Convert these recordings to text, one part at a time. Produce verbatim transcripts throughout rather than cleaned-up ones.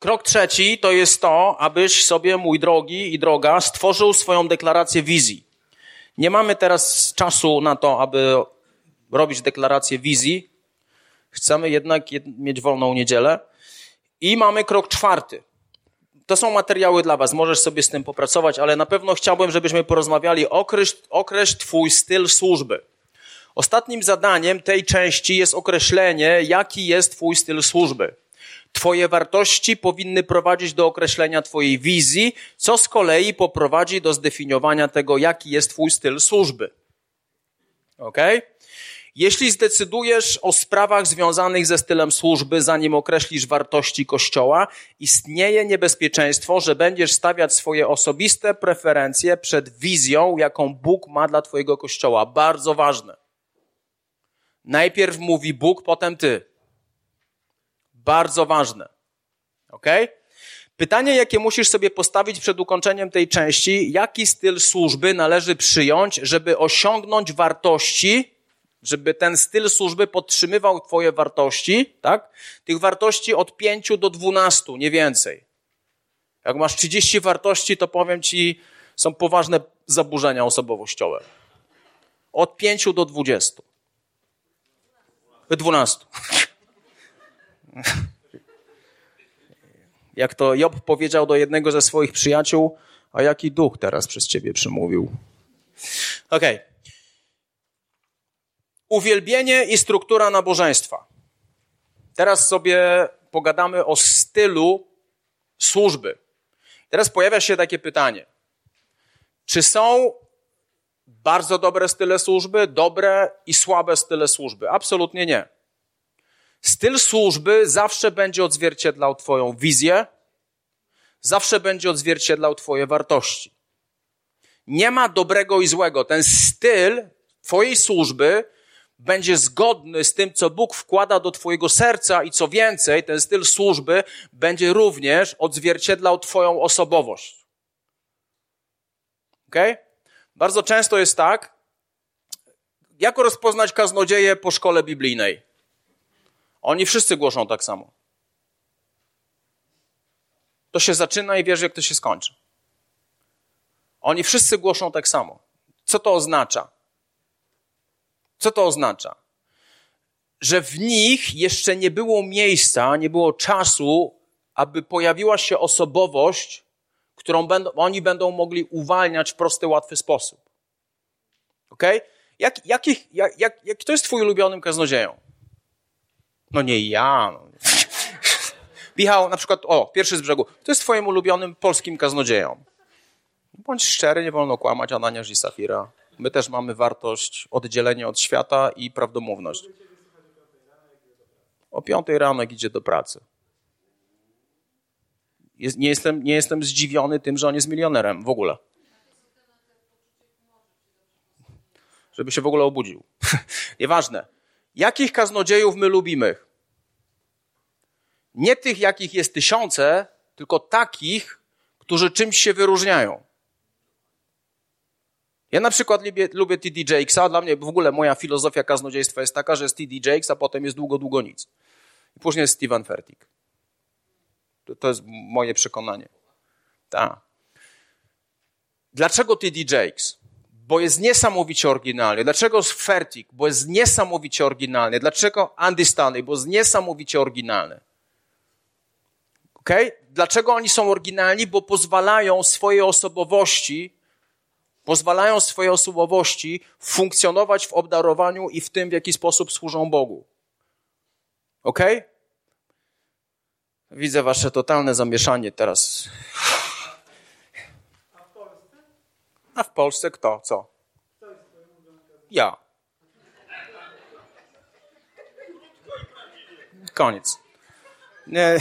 Krok trzeci to jest to, abyś sobie, mój drogi i droga, stworzył swoją deklarację wizji. Nie mamy teraz czasu na to, aby robić deklarację wizji. Chcemy jednak jed- mieć wolną niedzielę. I mamy krok czwarty. To są materiały dla was, możesz sobie z tym popracować, ale na pewno chciałbym, żebyśmy porozmawiali, określ, określ twój styl służby. Ostatnim zadaniem tej części jest określenie, jaki jest twój styl służby. Twoje wartości powinny prowadzić do określenia twojej wizji, co z kolei poprowadzi do zdefiniowania tego, jaki jest twój styl służby. Okej? Okay? Jeśli zdecydujesz o sprawach związanych ze stylem służby, zanim określisz wartości Kościoła, istnieje niebezpieczeństwo, że będziesz stawiać swoje osobiste preferencje przed wizją, jaką Bóg ma dla twojego Kościoła. Bardzo ważne. Najpierw mówi Bóg, potem ty. Bardzo ważne. Okej? Okay? Pytanie, jakie musisz sobie postawić przed ukończeniem tej części, jaki styl służby należy przyjąć, żeby osiągnąć wartości, żeby ten styl służby podtrzymywał twoje wartości, tak? Tych wartości od pięciu do dwunastu, nie więcej. Jak masz trzydzieści wartości, to powiem ci, są poważne zaburzenia osobowościowe. Od pięciu do dwudziestu. Dwunastu. Jak to Job powiedział do jednego ze swoich przyjaciół, a jaki duch teraz przez ciebie przemówił? Okej. Okay. Uwielbienie i struktura nabożeństwa. Teraz sobie pogadamy o stylu służby. Teraz pojawia się takie pytanie. Czy są bardzo dobre style służby, dobre i słabe style służby? Absolutnie nie. Styl służby zawsze będzie odzwierciedlał twoją wizję, zawsze będzie odzwierciedlał twoje wartości. Nie ma dobrego i złego. Ten styl twojej służby będzie zgodny z tym, co Bóg wkłada do twojego serca i co więcej, ten styl służby będzie również odzwierciedlał twoją osobowość. Okej? Okay? Bardzo często jest tak, jak rozpoznać kaznodzieję po szkole biblijnej? Oni wszyscy głoszą tak samo. To się zaczyna i wiesz, jak to się skończy. Oni wszyscy głoszą tak samo. Co to oznacza? Co to oznacza? Że w nich jeszcze nie było miejsca, nie było czasu, aby pojawiła się osobowość, którą będą, oni będą mogli uwalniać w prosty, łatwy sposób. Okej? Okay? Jak, jakich, jak, jak, jak, kto jest twój ulubionym kaznodzieją? No nie ja. No. Michał, na przykład, o, pierwszy z brzegu. Kto jest twoim ulubionym polskim kaznodzieją? Bądź szczery, nie wolno kłamać, Ananiasz i Safira. My też mamy wartość oddzielenia od świata i prawdomówność. O piątej rano, jak idzie do pracy. Jest, nie, jestem, nie jestem zdziwiony tym, że on jest milionerem w ogóle. Żeby się w ogóle obudził. Nieważne. Jakich kaznodziejów my lubimy? Nie tych, jakich jest tysiące, tylko takich, którzy czymś się wyróżniają. Ja na przykład lubię, lubię T D Jakesa. Dla mnie w ogóle moja filozofia kaznodziejstwa jest taka, że jest T D Jakes, a potem jest długo, długo nic. I później jest Steven Furtick. To, to jest moje przekonanie. Tak. Dlaczego T D Jakes? Bo jest niesamowicie oryginalny. Dlaczego Furtick? Bo jest niesamowicie oryginalny. Dlaczego Andy Stanley? Bo jest niesamowicie oryginalny. Okej? Okay? Dlaczego oni są oryginalni? Bo pozwalają swojej osobowości Pozwalają swojej osobowości funkcjonować w obdarowaniu i w tym, w jaki sposób służą Bogu. Okej? Okay? Widzę wasze totalne zamieszanie teraz. A w Polsce? A w Polsce kto? Co? Ja. Koniec. Nie.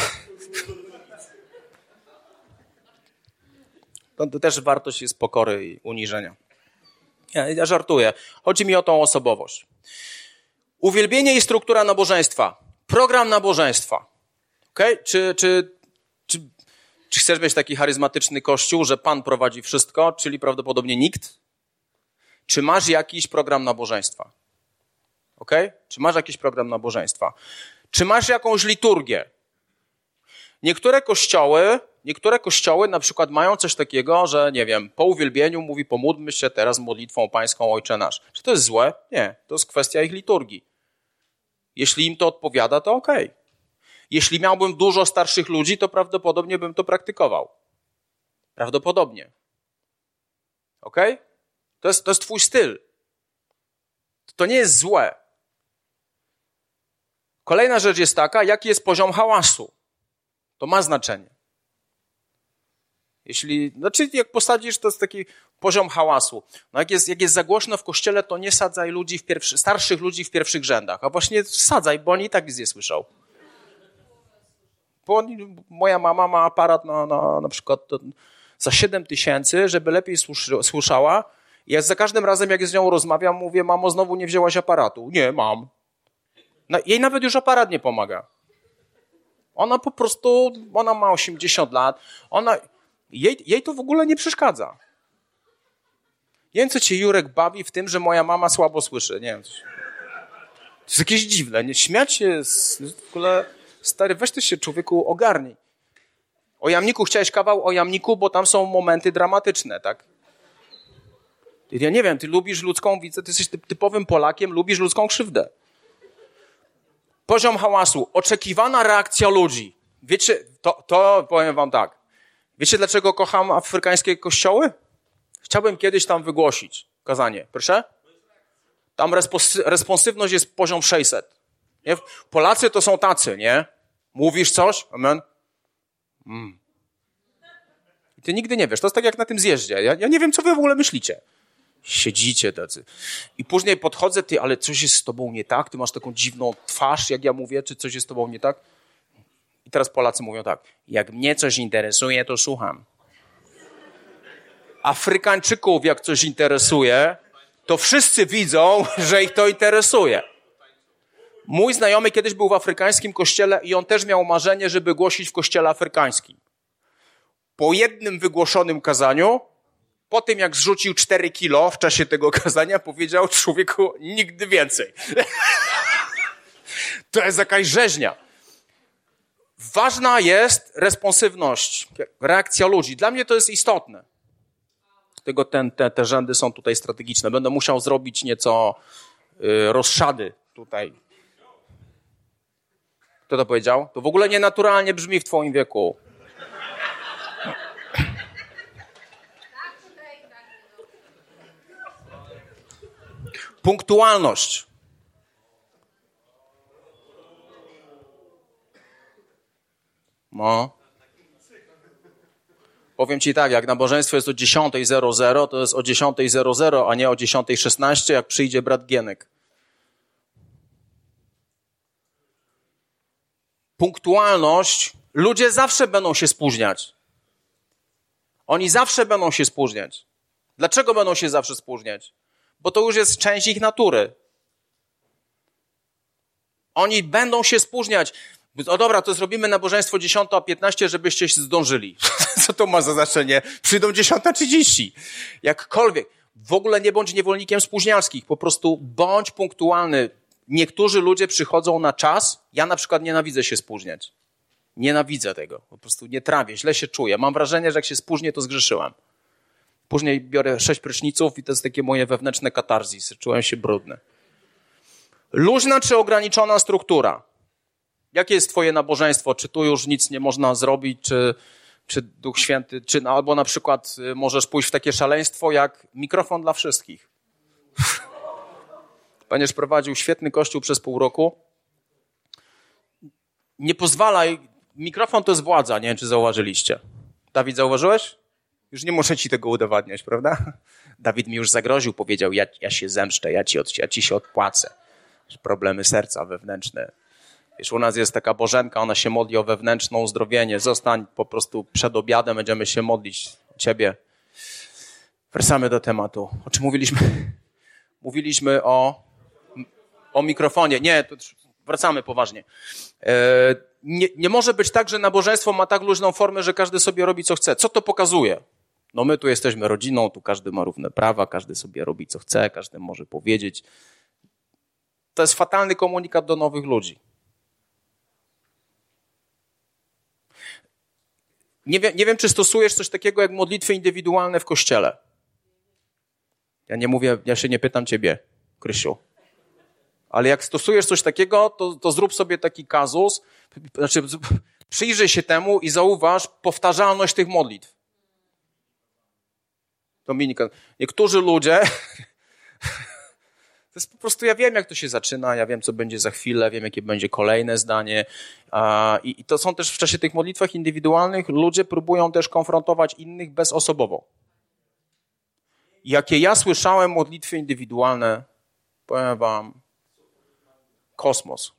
To też wartość jest pokory i uniżenia. Ja, ja żartuję. Chodzi mi o tą osobowość. Uwielbienie i struktura nabożeństwa. Program nabożeństwa. Okay? Czy, czy, czy, czy chcesz mieć taki charyzmatyczny kościół, że Pan prowadzi wszystko, czyli prawdopodobnie nikt? Czy masz jakiś program nabożeństwa? Okay? Czy masz jakiś program nabożeństwa? Czy masz jakąś liturgię? Niektóre kościoły, niektóre kościoły na przykład mają coś takiego, że nie wiem, po uwielbieniu mówi pomódlmy się teraz modlitwą pańską Ojcze Nasz. Czy to jest złe? Nie, to jest kwestia ich liturgii. Jeśli im to odpowiada, to okej. Okay. Jeśli miałbym dużo starszych ludzi, to prawdopodobnie bym to praktykował. Prawdopodobnie. Okej? Okay? To jest, to jest twój styl. To nie jest złe. Kolejna rzecz jest taka, jaki jest poziom hałasu. To ma znaczenie. Jeśli, znaczy jak posadzisz, to jest taki poziom hałasu. No jak jest, jak jest za głośno w kościele, to nie sadzaj ludzi w pierwszy, starszych ludzi w pierwszych rzędach, a właśnie sadzaj, bo oni i tak nic nie słyszą. Bo oni, moja mama ma aparat na, na, na przykład za siedem tysięcy, żeby lepiej słyszała. I ja za każdym razem, jak z nią rozmawiam, mówię, mamo, znowu nie wzięłaś aparatu. Nie, mam. No, jej nawet już aparat nie pomaga. Ona po prostu, ona ma osiemdziesiąt lat, ona, jej, jej to w ogóle nie przeszkadza. Nie wiem, co cię, Jurek, bawi w tym, że moja mama słabo słyszy. Nie wiem. To jest jakieś dziwne. Nie, śmiać się z, w ogóle, stary, weź ty się, człowieku, ogarnij. O jamniku chciałeś kawał o jamniku, bo tam są momenty dramatyczne, tak? Ja nie wiem, ty lubisz ludzką, widzę, ty jesteś typowym Polakiem, lubisz ludzką krzywdę. Poziom hałasu, oczekiwana reakcja ludzi. Wiecie, to, to powiem wam tak. Wiecie, dlaczego kocham afrykańskie kościoły? Chciałbym kiedyś tam wygłosić kazanie. Proszę? Tam respons- responsywność jest poziom sześćset. Nie? Polacy to są tacy, nie? Mówisz coś? Amen. Mm. I ty nigdy nie wiesz. To jest tak jak na tym zjeździe. Ja, ja nie wiem, co wy w ogóle myślicie. Siedzicie tacy. I później podchodzę, ty, ale coś jest z tobą nie tak? Ty masz taką dziwną twarz, jak ja mówię, czy coś jest z tobą nie tak? I teraz Polacy mówią tak, jak mnie coś interesuje, to słucham. Afrykańczyków, jak coś interesuje, to wszyscy widzą, że ich to interesuje. Mój znajomy kiedyś był w afrykańskim kościele i on też miał marzenie, żeby głosić w kościele afrykańskim. Po jednym wygłoszonym kazaniu, po tym jak zrzucił cztery kilo w czasie tego kazania, powiedział, człowieku, nigdy więcej. To jest jakaś rzeźnia. Ważna jest responsywność, reakcja ludzi. Dla mnie to jest istotne. Dlatego ten, te, te rzędy są tutaj strategiczne. Będę musiał zrobić nieco y, rozszady tutaj. Kto to powiedział? To w ogóle nienaturalnie brzmi w twoim wieku. Punktualność. No. Powiem ci tak, jak nabożeństwo jest o dziesiątej zero zero, to jest o dziesiątej zero zero, a nie o dziesiątej szesnaście, jak przyjdzie brat Gienek. Punktualność. Ludzie zawsze będą się spóźniać. Oni zawsze będą się spóźniać. Dlaczego będą się zawsze spóźniać? Bo to już jest część ich natury. Oni będą się spóźniać. O dobra, to zrobimy nabożeństwo dziesiąta piętnaście, żebyście się zdążyli. Co to ma za znaczenie? Przyjdą dziesiąta trzydzieści. Jakkolwiek. W ogóle nie bądź niewolnikiem spóźnialskich. Po prostu bądź punktualny. Niektórzy ludzie przychodzą na czas. Ja na przykład nienawidzę się spóźniać. Nienawidzę tego. Po prostu nie trawię, źle się czuję. Mam wrażenie, że jak się spóźnię, to zgrzeszyłem. Później biorę sześć pryszniców i to jest takie moje wewnętrzne katarzis. Czułem się brudny. Luźna czy ograniczona struktura? Jakie jest twoje nabożeństwo? Czy tu już nic nie można zrobić? Czy, czy Duch Święty? Czy, albo na przykład możesz pójść w takie szaleństwo jak mikrofon dla wszystkich. Będziesz prowadził świetny kościół przez pół roku. Nie pozwalaj. Mikrofon to jest władza. Nie wiem, czy zauważyliście. Dawid, zauważyłeś? Już nie muszę ci tego udowadniać, prawda? Dawid mi już zagroził, powiedział, ja, ja się zemszczę, ja ci, od, ja ci się odpłacę. Problemy serca wewnętrzne. Wiesz, u nas jest taka Bożenka, ona się modli o wewnętrzne uzdrowienie. Zostań po prostu przed obiadem, będziemy się modlić o ciebie. Wracamy do tematu. O czym mówiliśmy? Mówiliśmy o, o mikrofonie. Nie, to wracamy poważnie. E, nie, nie może być tak, że nabożeństwo ma tak luźną formę, że każdy sobie robi co chce. Co to pokazuje? No my tu jesteśmy rodziną, tu każdy ma równe prawa, każdy sobie robi co chce, każdy może powiedzieć. To jest fatalny komunikat do nowych ludzi. Nie wiem, nie wiem, czy stosujesz coś takiego jak modlitwy indywidualne w kościele. Ja nie mówię, ja się nie pytam ciebie, Krysiu. Ale jak stosujesz coś takiego, to, to zrób sobie taki kazus, znaczy przyjrzyj się temu i zauważ powtarzalność tych modlitw. Dominika, niektórzy ludzie, to jest po prostu, ja wiem, jak to się zaczyna, ja wiem, co będzie za chwilę, wiem, jakie będzie kolejne zdanie. I, i to są też w czasie tych modlitwach indywidualnych, ludzie próbują też konfrontować innych bezosobowo. Jakie ja słyszałem modlitwy indywidualne, powiem wam, kosmos.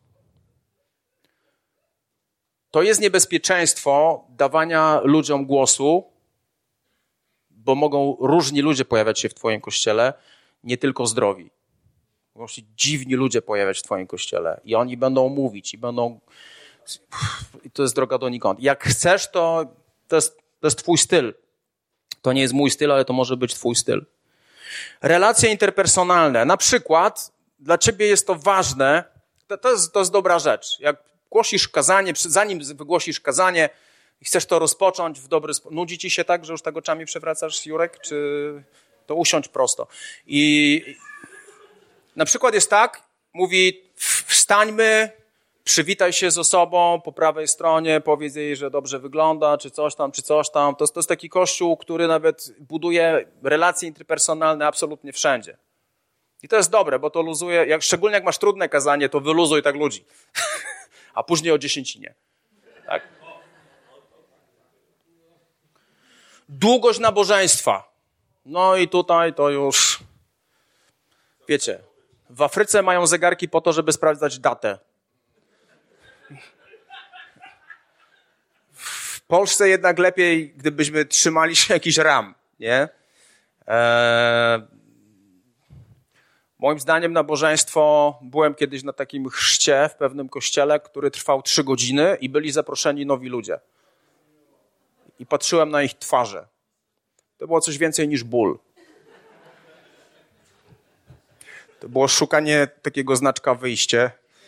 To jest niebezpieczeństwo dawania ludziom głosu, bo mogą różni ludzie pojawiać się w twoim kościele, nie tylko zdrowi. Mogą się dziwni ludzie pojawiać w twoim kościele i oni będą mówić i będą... I to jest droga donikąd. Jak chcesz, to to jest, to jest twój styl. To nie jest mój styl, ale to może być twój styl. Relacje interpersonalne. Na przykład dla ciebie jest to ważne, to, to, jest, to jest dobra rzecz. Jak głosisz kazanie, zanim wygłosisz kazanie i chcesz to rozpocząć w dobry sposób. Nudzi ci się tak, że już tak oczami przewracasz, Jurek? Czy to usiądź prosto? I na przykład jest tak, mówi wstańmy, przywitaj się z osobą po prawej stronie, powiedz jej, że dobrze wygląda, czy coś tam, czy coś tam. To, to jest taki kościół, który nawet buduje relacje interpersonalne absolutnie wszędzie. I to jest dobre, bo to luzuje, jak, szczególnie jak masz trudne kazanie, to wyluzuj tak ludzi. A później o dziesięcinie. Tak? Długość nabożeństwa. No i tutaj to już, wiecie, w Afryce mają zegarki po to, żeby sprawdzać datę. W Polsce jednak lepiej, gdybyśmy trzymali się jakichś ram, nie? Eee, moim zdaniem nabożeństwo, byłem kiedyś na takim chrzcie w pewnym kościele, który trwał trzy godziny i byli zaproszeni nowi ludzie. I patrzyłem na ich twarze. To było coś więcej niż ból. To było szukanie takiego znaczka wyjście.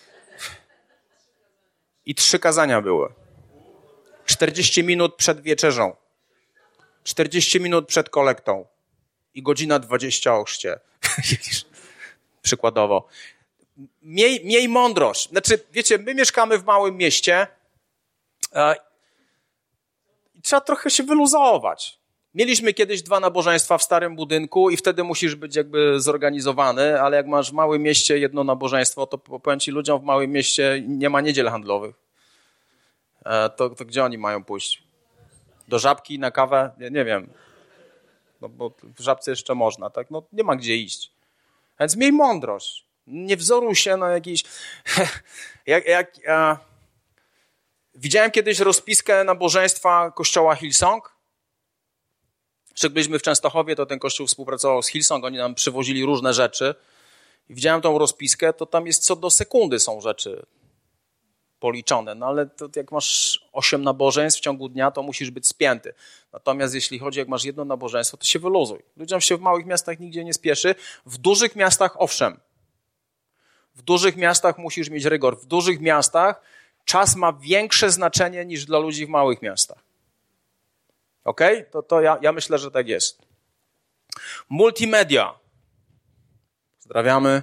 I trzy kazania były. czterdzieści minut przed wieczerzą. czterdzieści minut przed kolektą. I godzina dwadzieścia o chrzcie. Przykładowo. Miej, miej mądrość. Znaczy, wiecie, my mieszkamy w małym mieście e, i trzeba trochę się wyluzować. Mieliśmy kiedyś dwa nabożeństwa w starym budynku i wtedy musisz być jakby zorganizowany, ale jak masz w małym mieście jedno nabożeństwo, to powiem ci, ludziom w małym mieście nie ma niedziel handlowych. E, to, to gdzie oni mają pójść? Do Żabki, na kawę? Nie, nie wiem. No bo w Żabce jeszcze można, tak? No nie ma gdzie iść. Więc miej mądrość. Nie wzoruj się na jakiś... jak, jak, a... Widziałem kiedyś rozpiskę nabożeństwa kościoła Hillsong. Jak byliśmy w Częstochowie, to ten kościół współpracował z Hillsong, oni nam przywozili różne rzeczy. I widziałem tą rozpiskę, to tam jest co do sekundy są rzeczy policzone. No ale to jak masz osiem nabożeństw w ciągu dnia, to musisz być spięty. Natomiast jeśli chodzi, jak masz jedno nabożeństwo, to się wyluzuj. Ludziom się w małych miastach nigdzie nie spieszy. W dużych miastach owszem. W dużych miastach musisz mieć rygor. W dużych miastach czas ma większe znaczenie niż dla ludzi w małych miastach. Okej? Okay? To, to ja, ja myślę, że tak jest. Multimedia. Pozdrawiamy.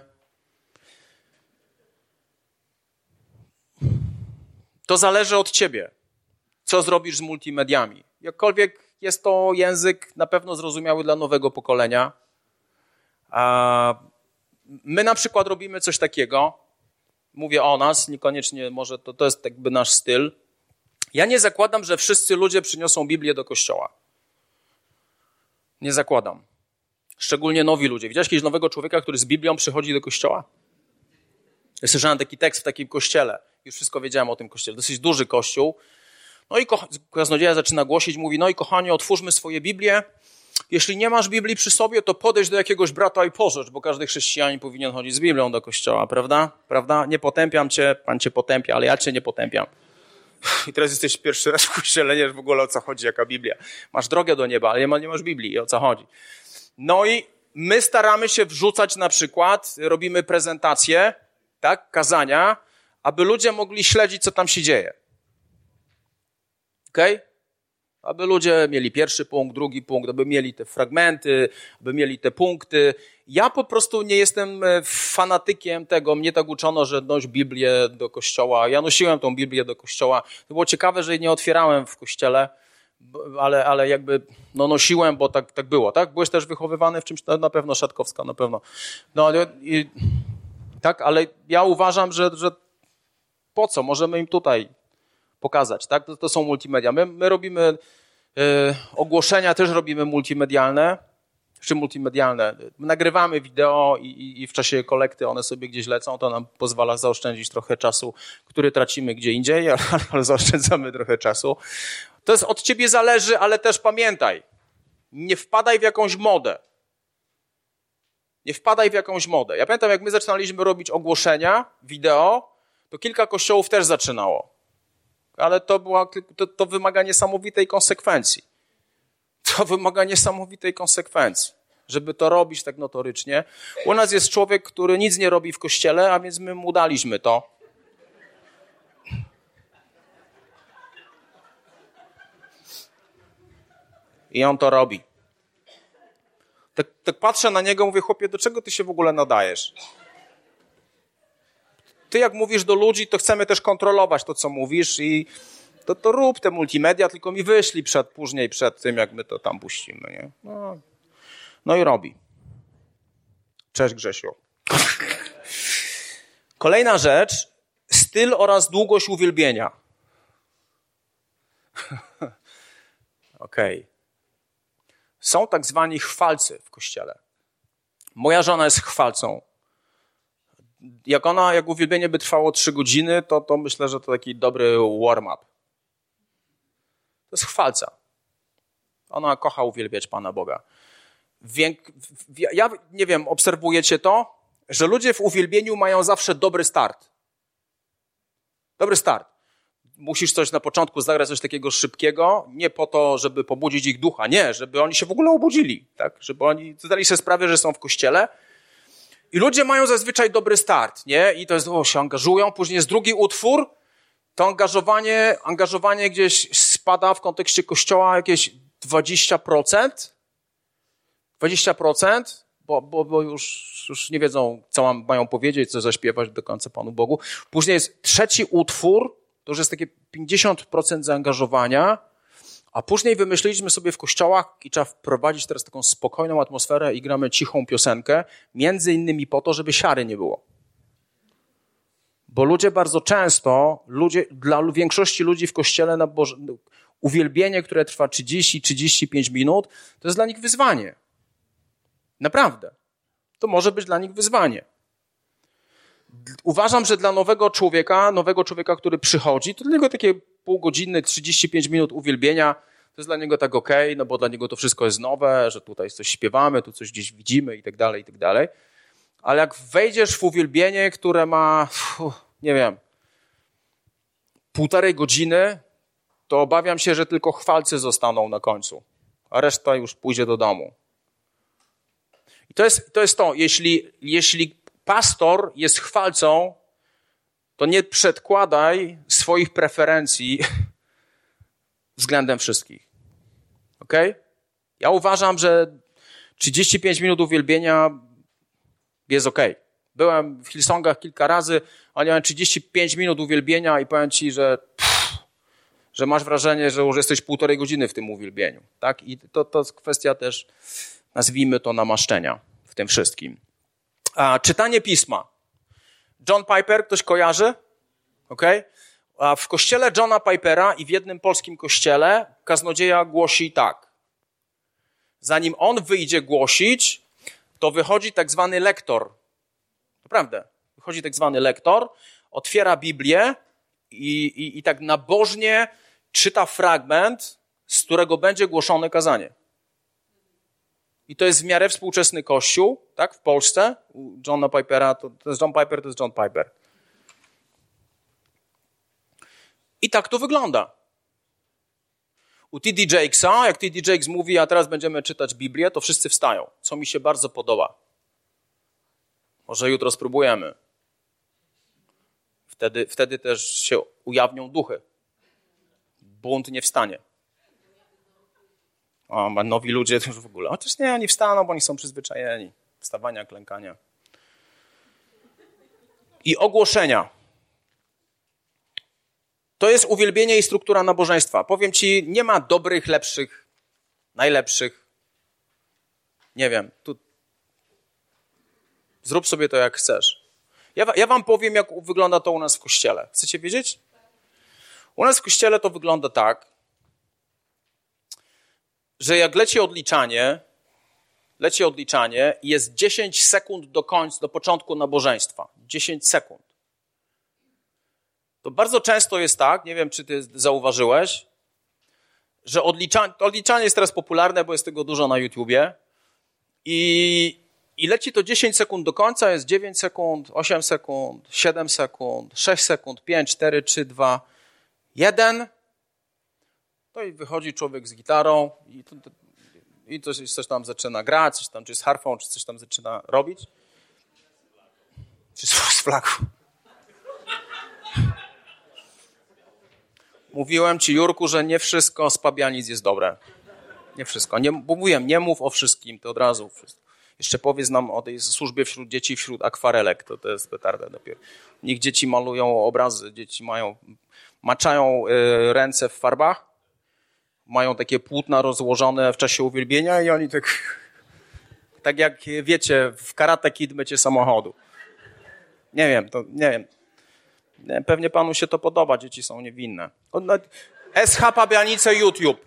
To zależy od ciebie. Co zrobisz z multimediami? Jakkolwiek jest to język na pewno zrozumiały dla nowego pokolenia. A my na przykład robimy coś takiego. Mówię o nas, niekoniecznie może to, to jest jakby nasz styl. Ja nie zakładam, że wszyscy ludzie przyniosą Biblię do kościoła. Nie zakładam. Szczególnie nowi ludzie. Widziałeś kiedyś nowego człowieka, który z Biblią przychodzi do kościoła? Ja słyszałem taki tekst w takim kościele. Już wszystko wiedziałem o tym kościele. Dosyć duży kościół. No i ko- kaznodzieja zaczyna głosić, mówi, no i kochani, otwórzmy swoje Biblię. Jeśli nie masz Biblii przy sobie, to podejdź do jakiegoś brata i pożycz, bo każdy chrześcijanin powinien chodzić z Biblią do kościoła, prawda? Prawda? Nie potępiam cię, Pan cię potępia, ale ja cię nie potępiam. I teraz jesteś pierwszy raz w kościele, nie wiesz w ogóle o co chodzi, jaka Biblia. Masz drogę do nieba, ale nie, ma, nie masz Biblii, o co chodzi. No i my staramy się wrzucać na przykład, robimy prezentacje, tak, kazania, aby ludzie mogli śledzić, co tam się dzieje. Okej? Okay? Aby ludzie mieli pierwszy punkt, drugi punkt, aby mieli te fragmenty, aby mieli te punkty. Ja po prostu nie jestem fanatykiem tego. Mnie tak uczono, że noś Biblię do kościoła. Ja nosiłem tą Biblię do kościoła. To było ciekawe, że jej nie otwierałem w kościele, ale, ale jakby no nosiłem, bo tak, tak było. Tak? Byłeś też wychowywany w czymś? Na pewno Szatkowska, na pewno. No, i, tak, ale ja uważam, że, że po co? Możemy im tutaj pokazać, tak? To, to są multimedia. My, my robimy y, ogłoszenia, też robimy multimedialne, czy multimedialne. Nagrywamy wideo i, i, i w czasie kolekty one sobie gdzieś lecą, to nam pozwala zaoszczędzić trochę czasu, który tracimy gdzie indziej, ale, ale zaoszczędzamy trochę czasu. To jest od ciebie zależy, ale też pamiętaj, nie wpadaj w jakąś modę. Nie wpadaj w jakąś modę. Ja pamiętam, jak my zaczynaliśmy robić ogłoszenia, wideo, to kilka kościołów też zaczynało. Ale to, była, to, to wymaga niesamowitej konsekwencji. To wymaga niesamowitej konsekwencji, żeby to robić tak notorycznie. U nas jest człowiek, który nic nie robi w kościele, a więc my mu daliśmy to. I on to robi. Tak, tak patrzę na niego, mówię, chłopie, do czego ty się w ogóle nadajesz? Ty jak mówisz do ludzi, to chcemy też kontrolować to, co mówisz i to, to rób te multimedia, tylko mi wyślij przed, później przed tym, jak my to tam puścimy. Nie? No, no i robi. Cześć, Grzesiu. Kolejna rzecz, styl oraz długość uwielbienia. Okej. Okay. Są tak zwani chwalcy w kościele. Moja żona jest chwalcą. Jak ona, jak uwielbienie by trwało trzy godziny, to, to myślę, że to taki dobry warm-up. To jest chwalca. Ona kocha uwielbiać Pana Boga. Wiek, ja nie wiem, obserwujecie to, że ludzie w uwielbieniu mają zawsze dobry start. Dobry start. Musisz coś na początku zagrać, coś takiego szybkiego, nie po to, żeby pobudzić ich ducha, nie, żeby oni się w ogóle obudzili, tak? Żeby oni zdali sobie sprawę, że są w kościele. I ludzie mają zazwyczaj dobry start, nie? I to jest, o, się angażują, później jest drugi utwór, to angażowanie, angażowanie gdzieś spada w kontekście kościoła jakieś dwadzieścia procent. dwadzieścia procent, bo, bo, bo już, już nie wiedzą, co mają powiedzieć, co zaśpiewać do końca Panu Bogu. Później jest trzeci utwór, to już jest takie pięćdziesiąt procent zaangażowania, a później wymyśliliśmy sobie w kościołach i trzeba wprowadzić teraz taką spokojną atmosferę i gramy cichą piosenkę, między innymi po to, żeby siary nie było. Bo ludzie bardzo często, ludzie, dla większości ludzi w kościele na Boże, uwielbienie, które trwa trzydzieści trzydzieści pięć minut, to jest dla nich wyzwanie. Naprawdę. To może być dla nich wyzwanie. Uważam, że dla nowego człowieka, nowego człowieka, który przychodzi, to dla niego takie pół godziny, trzydzieści pięć minut uwielbienia, to jest dla niego tak okej, okay, no bo dla niego to wszystko jest nowe, że tutaj coś śpiewamy, tu coś gdzieś widzimy i tak dalej, i tak dalej. Ale jak wejdziesz w uwielbienie, które ma, uff, nie wiem, półtorej godziny, to obawiam się, że tylko chwalcy zostaną na końcu, a reszta już pójdzie do domu. I to jest to, jest to. Jeśli, jeśli pastor jest chwalcą, to nie przedkładaj swoich preferencji względem wszystkich. Okej? Okay? Ja uważam, że trzydzieści pięć minut uwielbienia jest okej. Okay. Byłem w Hillsongach kilka razy, ale miałem trzydzieści pięć minut uwielbienia i powiem ci, że, pff, że masz wrażenie, że już jesteś półtorej godziny w tym uwielbieniu. Tak? I to, to jest kwestia też, nazwijmy to, namaszczenia w tym wszystkim. A, czytanie pisma. John Piper, ktoś kojarzy? Okay? A w kościele Johna Pipera i w jednym polskim kościele kaznodzieja głosi tak. Zanim on wyjdzie głosić, to wychodzi tak zwany lektor. Naprawdę. Wychodzi tak zwany lektor, otwiera Biblię i, i, i tak nabożnie czyta fragment, z którego będzie głoszone kazanie. I to jest w miarę współczesny kościół, tak, w Polsce. U Johna Pipera, to, to jest John Piper, to jest John Piper. I tak to wygląda. U T D Jakesa, jak T D Jakes mówi, a teraz będziemy czytać Biblię, to wszyscy wstają, co mi się bardzo podoba. Może jutro spróbujemy. Wtedy, wtedy też się ujawnią duchy. Bunt nie wstanie. O, nowi ludzie to już w ogóle. Chociaż nie, oni wstaną, bo oni są przyzwyczajeni. Wstawania, klękania. I ogłoszenia. To jest uwielbienie i struktura nabożeństwa. Powiem ci, nie ma dobrych, lepszych, najlepszych. Nie wiem. Tu... Zrób sobie to, jak chcesz. Ja, ja wam powiem, jak wygląda to u nas w kościele. Chcecie wiedzieć? U nas w kościele to wygląda tak, że jak leci odliczanie, leci odliczanie i jest dziesięć sekund do końca, do początku nabożeństwa. dziesięć sekund. To bardzo często jest tak, nie wiem, czy ty zauważyłeś, że odliczanie, odliczanie jest teraz popularne, bo jest tego dużo na YouTubie i, i leci to dziesięć sekund do końca, jest dziewięć sekund, osiem sekund, siedem sekund, sześć sekund, pięć, cztery, trzy, dwa, jeden. No i wychodzi człowiek z gitarą i, to, i coś, coś tam zaczyna grać, coś tam, czy z harfą, czy coś tam zaczyna robić. Czy z flagą. Mówiłem ci, Jurku, że nie wszystko z Pabianic jest dobre. Nie wszystko. Nie, bo mówiłem, nie mów o wszystkim, to od razu wszystko. Jeszcze powiedz nam o tej służbie wśród dzieci, wśród akwarelek. To, to jest petarda dopiero. Niech dzieci malują obrazy, dzieci mają, maczają y, ręce w farbach, mają takie płótna rozłożone w czasie uwielbienia i oni tak, tak jak wiecie, w Karate Kid mycie samochodu. Nie wiem, to nie wiem. Pewnie panu się to podoba, dzieci są niewinne. S H Pabianice YouTube.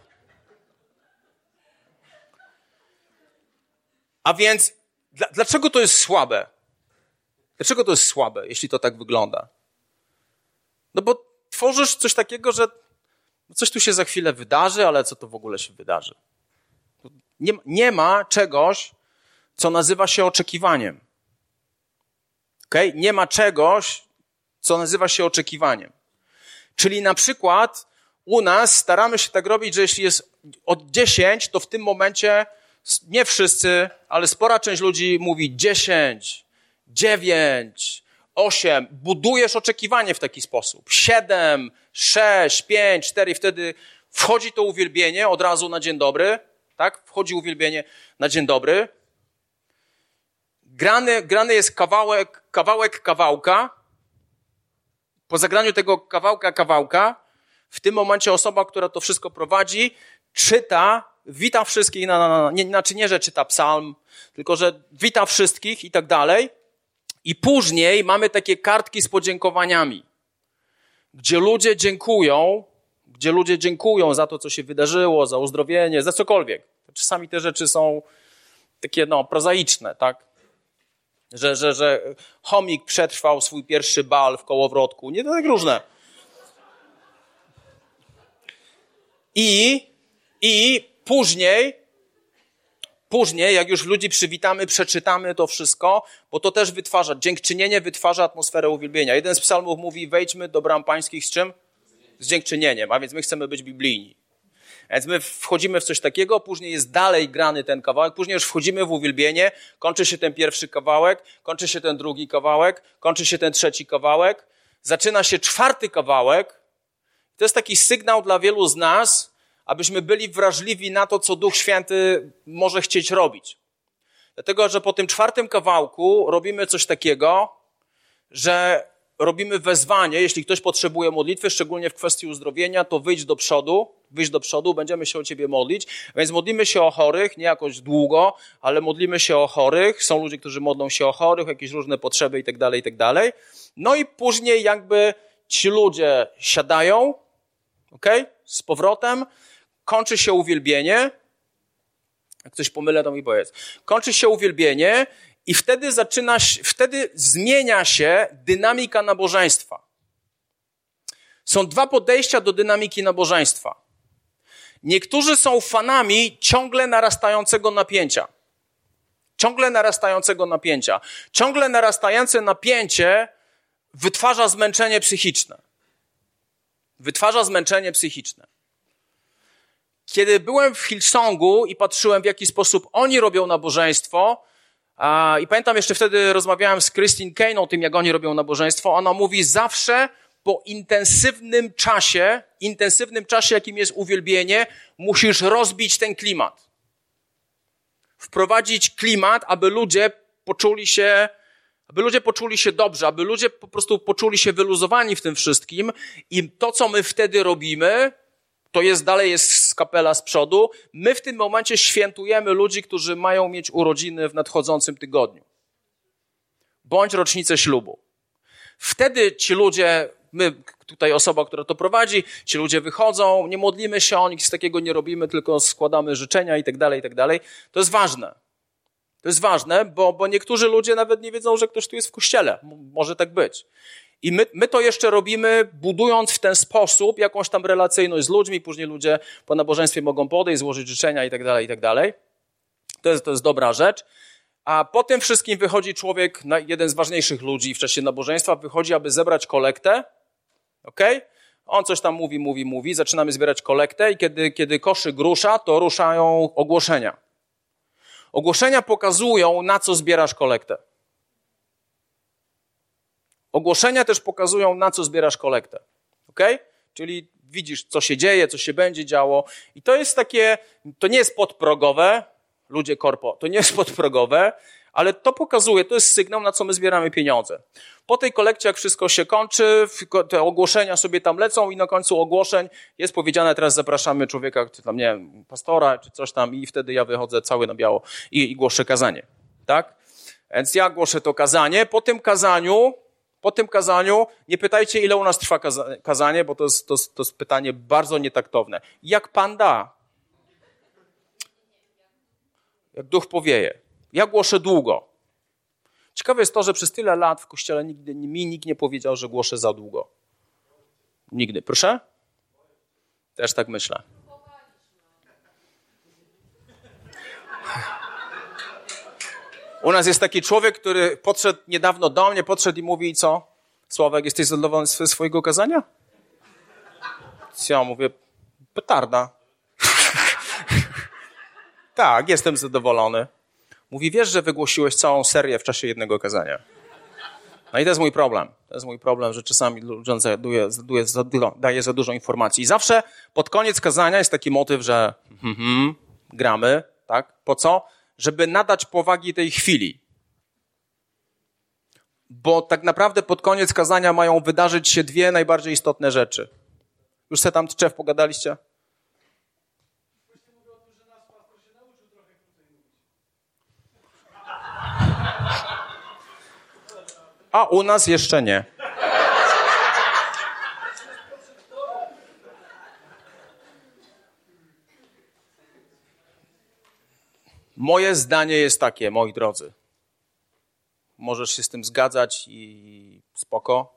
A więc dla, dlaczego to jest słabe? Dlaczego to jest słabe, jeśli to tak wygląda? No bo tworzysz coś takiego, że coś tu się za chwilę wydarzy, ale co to w ogóle się wydarzy? Nie, nie ma czegoś, co nazywa się oczekiwaniem. Okay? Nie ma czegoś, co nazywa się oczekiwaniem. Czyli na przykład u nas staramy się tak robić, że jeśli jest od dziesięć, to w tym momencie nie wszyscy, ale spora część ludzi mówi dziesięć, dziewięć, osiem. Budujesz oczekiwanie w taki sposób. siedem, sześć, pięć, cztery i wtedy wchodzi to uwielbienie od razu na dzień dobry. Tak? Wchodzi uwielbienie na dzień dobry. Grany, grany jest kawałek, kawałek kawałka. Po zagraniu tego kawałka kawałka, w tym momencie osoba, która to wszystko prowadzi, czyta, wita wszystkich, na, na, na, nie, znaczy nie, że czyta psalm, tylko że wita wszystkich i tak dalej. I później mamy takie kartki z podziękowaniami, gdzie ludzie dziękują, gdzie ludzie dziękują za to, co się wydarzyło, za uzdrowienie, za cokolwiek. Czasami te rzeczy są takie, no, prozaiczne, tak? Że, że, że chomik przetrwał swój pierwszy bal w kołowrotku. Nie, to tak różne. I, i później, później, jak już ludzi przywitamy, przeczytamy to wszystko, bo to też wytwarza, dziękczynienie wytwarza atmosferę uwielbienia. Jeden z psalmów mówi, wejdźmy do bram pańskich z czym? Z dziękczynieniem, a więc my chcemy być biblijni. Więc my wchodzimy w coś takiego, później jest dalej grany ten kawałek, później już wchodzimy w uwielbienie, kończy się ten pierwszy kawałek, kończy się ten drugi kawałek, kończy się ten trzeci kawałek, zaczyna się czwarty kawałek. To jest taki sygnał dla wielu z nas, abyśmy byli wrażliwi na to, co Duch Święty może chcieć robić. Dlatego, że po tym czwartym kawałku robimy coś takiego, że robimy wezwanie, jeśli ktoś potrzebuje modlitwy, szczególnie w kwestii uzdrowienia, to wyjdź do przodu, wyjdź do przodu, będziemy się o ciebie modlić. Więc modlimy się o chorych, nie jakoś długo, ale modlimy się o chorych. Są ludzie, którzy modlą się o chorych, jakieś różne potrzeby i tak dalej, i tak dalej. No i później jakby ci ludzie siadają, okej, okay? Z powrotem, kończy się uwielbienie. Jak ktoś pomylę, to mi powiedz. Kończy się uwielbienie i wtedy zaczyna, wtedy zmienia się dynamika nabożeństwa. Są dwa podejścia do dynamiki nabożeństwa. Niektórzy są fanami ciągle narastającego napięcia. Ciągle narastającego napięcia. Ciągle narastające napięcie wytwarza zmęczenie psychiczne. Wytwarza zmęczenie psychiczne. Kiedy byłem w Hillsongu i patrzyłem, w jaki sposób oni robią nabożeństwo, a, i pamiętam jeszcze wtedy rozmawiałem z Christine Kane o tym, jak oni robią nabożeństwo, ona mówi, zawsze po intensywnym czasie, intensywnym czasie, jakim jest uwielbienie, musisz rozbić ten klimat. Wprowadzić klimat, aby ludzie poczuli się, aby ludzie poczuli się dobrze, aby ludzie po prostu poczuli się wyluzowani w tym wszystkim i to, co my wtedy robimy, to jest dalej jest kapela z przodu. My w tym momencie świętujemy ludzi, którzy mają mieć urodziny w nadchodzącym tygodniu. Bądź rocznicę ślubu. Wtedy ci ludzie, my, tutaj osoba, która to prowadzi, ci ludzie wychodzą, nie modlimy się o nich, nic takiego nie robimy, tylko składamy życzenia i tak dalej, i tak dalej. To jest ważne. To jest ważne, bo, bo niektórzy ludzie nawet nie wiedzą, że ktoś tu jest w kościele. Może tak być. I my, my to jeszcze robimy, budując w ten sposób jakąś tam relacyjność z ludźmi, później ludzie po nabożeństwie mogą podejść, złożyć życzenia i tak dalej, i tak dalej. To jest, to jest dobra rzecz. A po tym wszystkim wychodzi człowiek, jeden z ważniejszych ludzi w czasie nabożeństwa, wychodzi, aby zebrać kolektę. Okej? Okay? On coś tam mówi, mówi, mówi, zaczynamy zbierać kolektę i kiedy, kiedy koszyk rusza, to ruszają ogłoszenia. Ogłoszenia pokazują, na co zbierasz kolektę. Ogłoszenia też pokazują, na co zbierasz kolektę. Okej? Okay? Czyli widzisz, co się dzieje, co się będzie działo. I to jest takie, to nie jest podprogowe, ludzie korpo, to nie jest podprogowe, ale to pokazuje, to jest sygnał, na co my zbieramy pieniądze. Po tej kolekcie, jak wszystko się kończy, te ogłoszenia sobie tam lecą i na końcu ogłoszeń jest powiedziane, teraz zapraszamy człowieka, czy tam, nie wiem, pastora, czy coś tam i wtedy ja wychodzę cały na biało i, i głoszę kazanie. Tak? Więc ja głoszę to kazanie. Po tym kazaniu, po tym kazaniu, nie pytajcie, ile u nas trwa kaza- kazanie, bo to jest, to, jest, to jest pytanie bardzo nietaktowne. Jak Pan da? Jak duch powieje. Ja głoszę długo. Ciekawe jest to, że przez tyle lat w kościele nigdy, mi nikt nie powiedział, że głoszę za długo. Nigdy. Proszę? Też tak myślę. U nas jest taki człowiek, który podszedł niedawno do mnie, podszedł i mówi, co? Sławek, jesteś zadowolony z swojego kazania? Ja mówię, petarda. Tak, jestem zadowolony. Mówi, wiesz, że wygłosiłeś całą serię w czasie jednego kazania. No i to jest mój problem. To jest mój problem, że czasami ludziom daje, daje, daje za dużo informacji. I zawsze pod koniec kazania jest taki motyw, że mm, gramy, tak? Po co? Żeby nadać powagi tej chwili. Bo tak naprawdę pod koniec kazania mają wydarzyć się dwie najbardziej istotne rzeczy. Już se tam Czew pogadaliście? A u nas jeszcze nie. Moje zdanie jest takie, moi drodzy. Możesz się z tym zgadzać i spoko.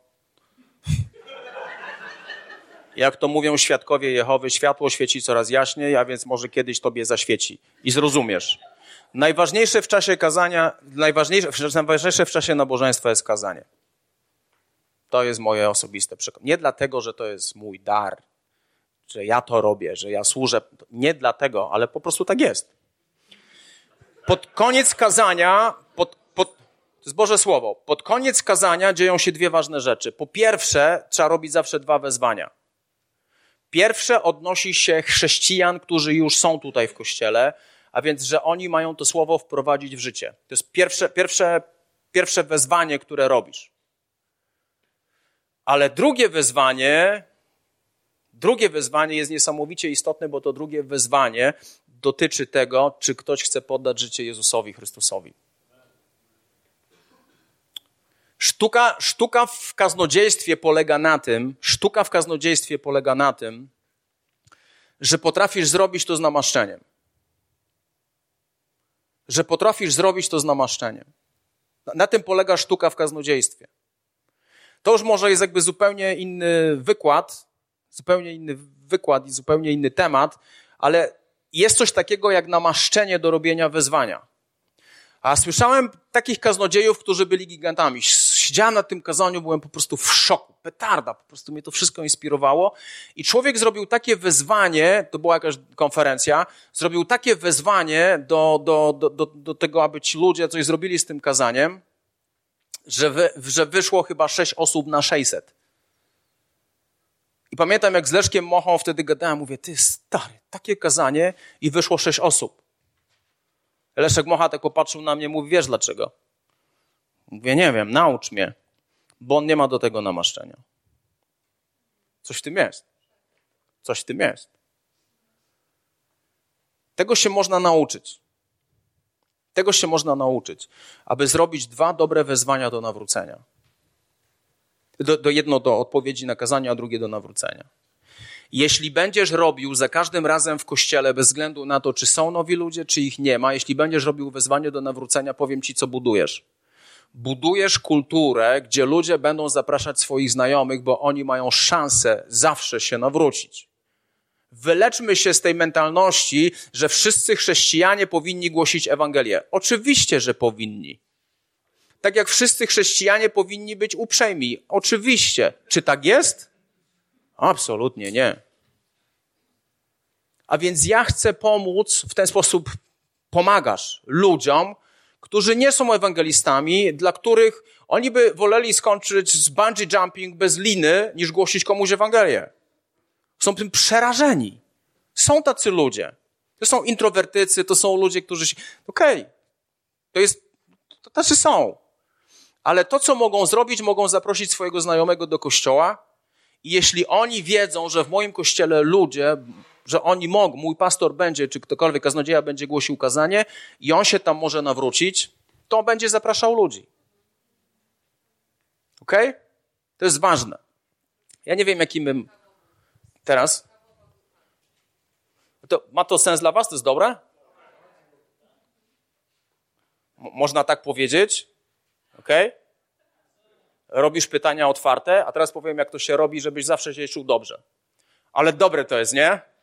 Jak to mówią świadkowie Jehowy, światło świeci coraz jaśniej, a więc może kiedyś tobie zaświeci. I zrozumiesz. Najważniejsze w czasie kazania, najważniejsze, najważniejsze w czasie nabożeństwa jest kazanie. To jest moje osobiste przekonanie. Nie dlatego, że to jest mój dar, że ja to robię, że ja służę. Nie dlatego, ale po prostu tak jest. Pod koniec kazania, pod, pod, to jest Boże Słowo, pod koniec kazania dzieją się dwie ważne rzeczy. Po pierwsze, trzeba robić zawsze dwa wezwania. Pierwsze odnosi się chrześcijan, którzy już są tutaj w kościele, a więc, że oni mają to słowo wprowadzić w życie. To jest pierwsze, pierwsze, pierwsze wezwanie, które robisz. Ale drugie wezwanie, drugie wezwanie jest niesamowicie istotne, bo to drugie wezwanie dotyczy tego, czy ktoś chce poddać życie Jezusowi Chrystusowi. Sztuka, sztuka w kaznodziejstwie polega na tym, sztuka w kaznodziejstwie polega na tym, że potrafisz zrobić to z namaszczeniem. Że potrafisz zrobić to z namaszczeniem. Na tym polega sztuka w kaznodziejstwie. To już może jest jakby zupełnie inny wykład, zupełnie inny wykład i zupełnie inny temat, ale jest coś takiego jak namaszczenie do robienia wezwania. A słyszałem takich kaznodziejów, którzy byli gigantami. Siedziałem na tym kazaniu, byłem po prostu w szoku. Petarda, po prostu mnie to wszystko inspirowało. I człowiek zrobił takie wezwanie, to była jakaś konferencja, zrobił takie wezwanie do, do, do, do, do tego, aby ci ludzie coś zrobili z tym kazaniem, że, wy, że wyszło chyba sześć osób na sześćset. I pamiętam, jak z Leszkiem Mochą wtedy gadałem, mówię, ty stary, takie kazanie i wyszło sześć osób. Leszek Mocha tak popatrzył na mnie, mówi, wiesz dlaczego? Mówię, nie wiem, naucz mnie, bo on nie ma do tego namaszczenia. Coś w tym jest. Coś w tym jest. Tego się można nauczyć. Tego się można nauczyć, aby zrobić dwa dobre wezwania do nawrócenia. Do, do jedno do odpowiedzi na kazanie, a drugie do nawrócenia. Jeśli będziesz robił za każdym razem w kościele, bez względu na to, czy są nowi ludzie, czy ich nie ma, jeśli będziesz robił wezwanie do nawrócenia, powiem ci, co budujesz. Budujesz kulturę, gdzie ludzie będą zapraszać swoich znajomych, bo oni mają szansę zawsze się nawrócić. Wyleczmy się z tej mentalności, że wszyscy chrześcijanie powinni głosić Ewangelię. Oczywiście, że powinni. Tak jak wszyscy chrześcijanie powinni być uprzejmi. Oczywiście. Czy tak jest? Absolutnie nie. A więc ja chcę pomóc, w ten sposób pomagasz ludziom, którzy nie są ewangelistami, dla których oni by woleli skończyć z bungee jumping bez liny, niż głosić komuś Ewangelię. Są tym przerażeni. Są tacy ludzie. To są introwertycy, to są ludzie, którzy się... Okej, okay. to jest... To tacy są. Ale to, co mogą zrobić, mogą zaprosić swojego znajomego do kościoła i jeśli oni wiedzą, że w moim kościele ludzie, że oni mogą, mój pastor będzie, czy ktokolwiek kaznodzieja będzie głosił kazanie i on się tam może nawrócić, to będzie zapraszał ludzi. Okej? Okay? To jest ważne. Ja nie wiem, jakim bym... Teraz? To, ma to sens dla was? To jest dobre? M- można tak powiedzieć? Okej? Okay? Robisz pytania otwarte, a teraz powiem, jak to się robi, żebyś zawsze się czuł dobrze. Ale dobre to jest, nie?